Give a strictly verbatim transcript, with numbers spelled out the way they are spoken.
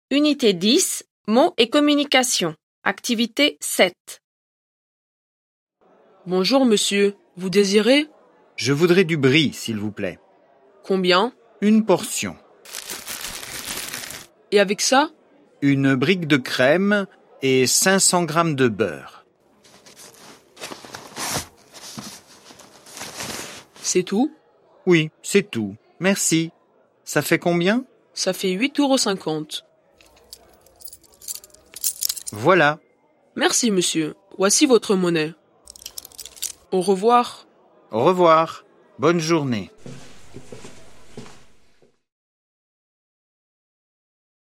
Unité dix, mots et communication. Activité sept. Bonjour monsieur, vous désirez? Je voudrais du brie, s'il vous plaît. Combien? Une portion. Et avec ça? Une brique de crème et cinq cents grammes de beurre. C'est tout? Oui, c'est tout. Merci. Ça fait combien? Ça fait huit euros cinquante. Voilà. Merci monsieur, voici votre monnaie. Au revoir. Au revoir. Bonne journée.